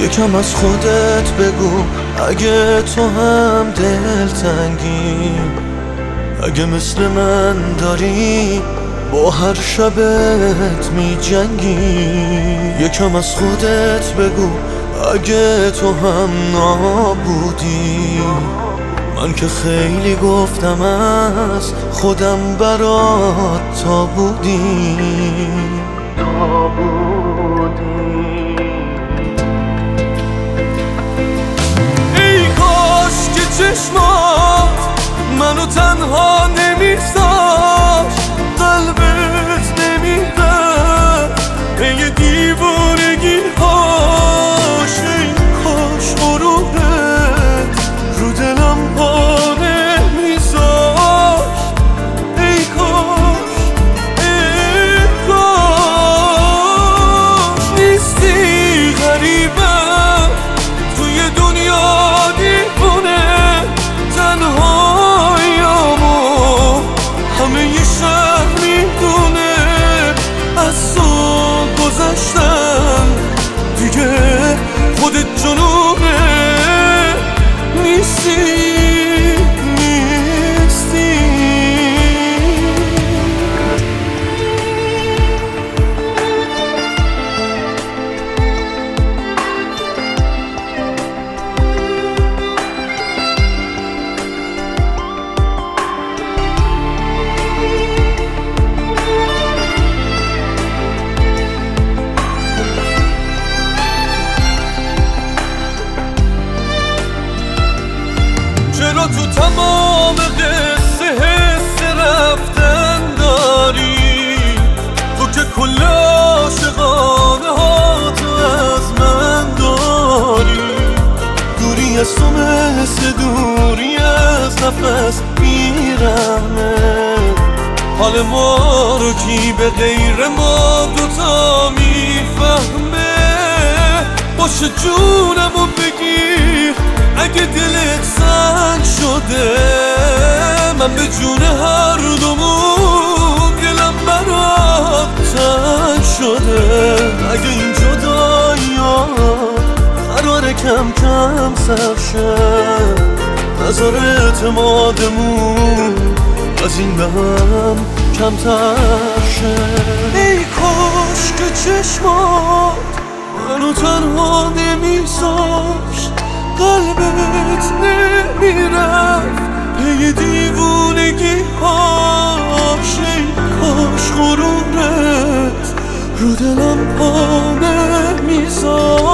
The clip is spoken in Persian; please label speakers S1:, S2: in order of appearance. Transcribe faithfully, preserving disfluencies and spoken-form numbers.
S1: یکم از خودت بگو اگه تو هم دلتنگی، اگه مثل من داری با هر شبت می جنگی. یکم از خودت بگو اگه تو هم نابودی، من که خیلی گفتم از خودم برات تا بودی تا بودی. ای کاش که چشمات منو تنها نمیذاشت، قلبت نمیرفت پی دیوانگی هاش. ای کاش غرورت رو دلم پا نمیذاشت. ای کاش ای کاش نیستی غریبم توی دنیا دیوونه، تنهاییامو همه ی شهر میدونه. از تو گذشتم دیگه خودت جنونه، نیستی نیستی. چرا تو تمام قصه حس رفتن داری؟ تو که کل عاشقانه ها تو از من داری. دوری از تو مثل دوری از نفس بیرحمه، حال ما رو کی به غیر ما دوتا میفهمه. باشه جونمو بگیر اگه دلت سنگ شده، من به جون هر دومون دلم برات تنگ شده. اگه این جدایی‌ها قراره کم کم سر شه، نذار اعتمادمون از این به هم کمتر شه. ای کاش که چشمات منو تنها نمیذاشت، قلبت نمیرفت پی دیوونگی هاش. ای کاش غرورت رو دلم پا نمیذاشت.